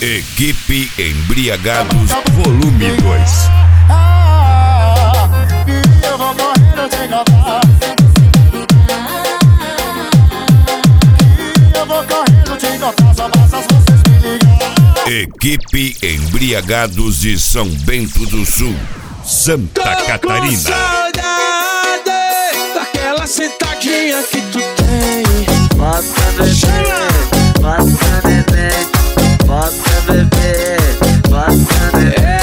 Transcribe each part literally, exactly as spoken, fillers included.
Equipe Embriagados Volume dois. Ah, e eu vou morrendo de encantar. E eu vou correndo de encantar. Só basta vocês me ligar. Equipe Embriagados de São Bento do Sul, Santa Tô Catarina. Com saudade daquela sentadinha que tu tem. Bota bebê, bota bebê, bota bebê, bota bebê.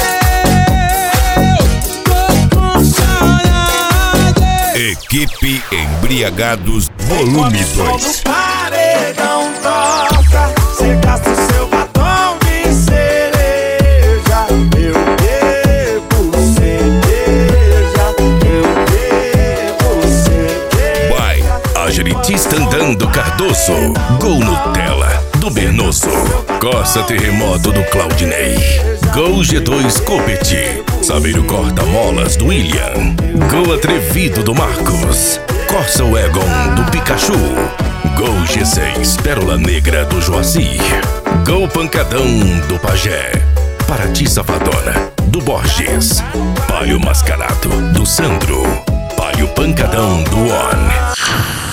Eu tô com saudade. Equipe Embriagados Volume dois. Paredão toca, cê gasta o seu batom de cereja. Eu bebo cerveja, eu bebo cerveja. Vai, Ageritista Andando Cardoso, Gol Nutella do Bernoso, Corsa Terremoto do Claudinei, Gol G dois Copete, Saveiro Corta Molas do William, Gol Atrevido do Marcos, Corsa Wagon do Pikachu, Gol G seis Pérola Negra do Joacir, Gol Pancadão do Pajé, Paraty Safadona do Borges, Palio Mascarado do Sandro, Palio Pancadão do On.